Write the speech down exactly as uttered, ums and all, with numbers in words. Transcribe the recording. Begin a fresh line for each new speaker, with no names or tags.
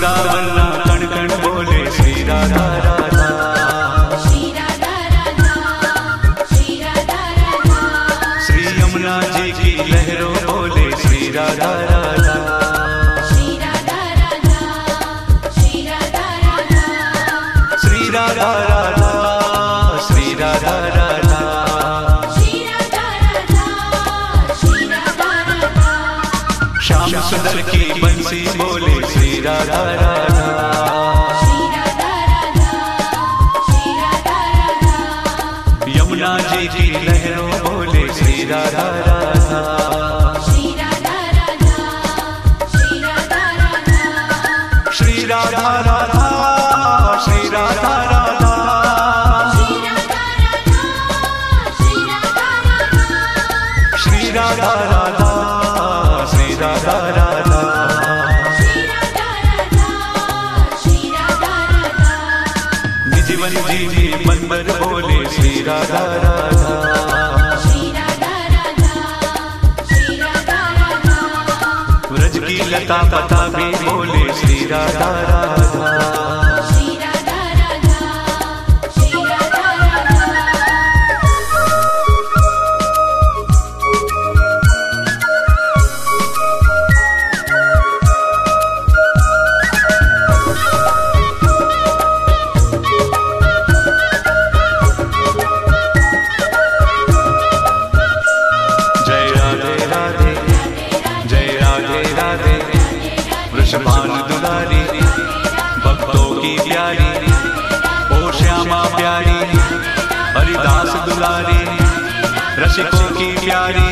वृंदावन ना कण कण बोले श्री राधा राधा,
श्री राधा राधा, श्री राधा राधा।
श्री यमुना जी की लहरों बोले श्री राधा राधा,
श्री राधा राधा, श्री राधा राधा।
श्री राधा राधा, श्री राधा राधा,
श्री राधा राधा, श्री राधा राधा।
श्याम सुंदर की बंसी बोले श्री राधा राधा,
श्री राधा राधा, श्री राधा राधा।
यमुना जी की लहरों बोले श्री राधा राधा,
श्री राधा राधा, श्री राधा राधा।
श्री राधा राधा, श्री राधा राधा,
श्री राधा राधा, श्री राधा राधा।
श्री राधा राधा, श्री राधा राधा,
श्री राधा राधा, श्री राधा राधा।
निजवन जी जी मनबर बोले श्री राधा राधा,
श्री राधा राधा, श्री राधा राधा।
व्रज की लता पता भी बोले श्री राधा राधा,
श्री राधा राधा, श्री राधा राधा।
जय राधे राधे, जय राधे राधे, वृषभान दुलारी, भक्तों की प्यारी, ओ श्यामा प्यारी, हरिदास दुलारी, रसिकों की प्यारी,